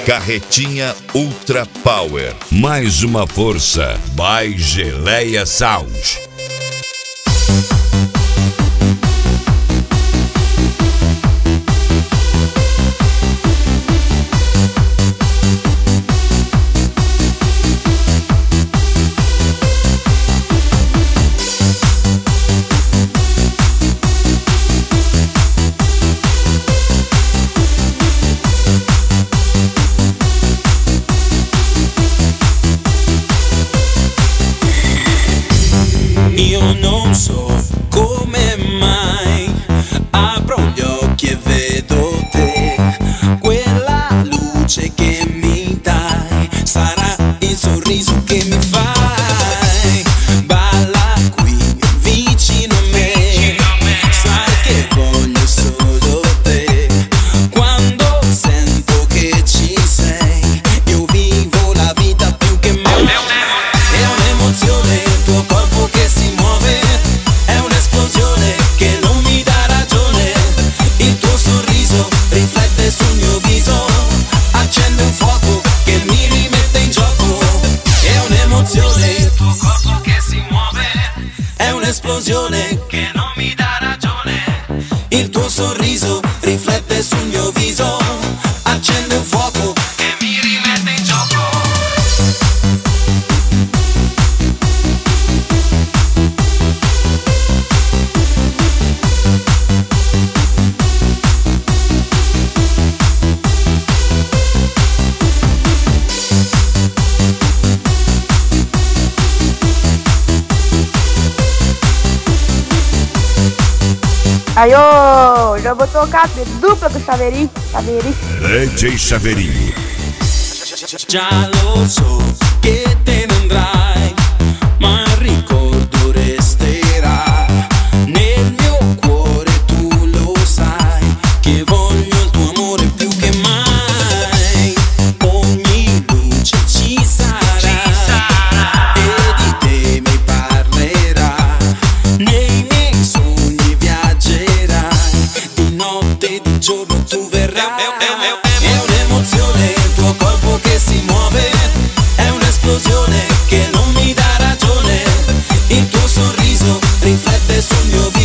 Carretinha Ultra Power. Mais uma força. By Geleia Sound. Io non so come mai apro gli occhi e vedo te, quella luce che mi dai sarà il sorriso che mi fai. Balla qui vicino a me, sai che voglio solo te. Quando sento che ci sei, io vivo la vita più che mai. È un'emozione il tuo corpo che si muove, è un'esplosione che non mi dà ragione. Il tuo sorriso riflette sul mio viso, accende un fuoco che mi rimette in gioco. È un'emozione il tuo corpo che si muove, è un'esplosione che non mi dà ragione. Il tuo sorriso riflette sul mio viso, accende un fuoco che mi rimette in gioco. Ayo, já botou cap dupla com chaveirinho. DJ Chaveirinho. Già lo so che te ne andrai, ma il ricordo resterà nel mio cuore. Tu lo sai che voglio il tuo amore più che mai. Ogni luce ci sarà e di te mi parlerà. Nei miei sogni viaggerai, di notte e di giorno tu verrai. È un'emozione il tuo corpo che si muove, è un'esplosione che non mi dà ragione. Il tuo sorriso riflette sul mio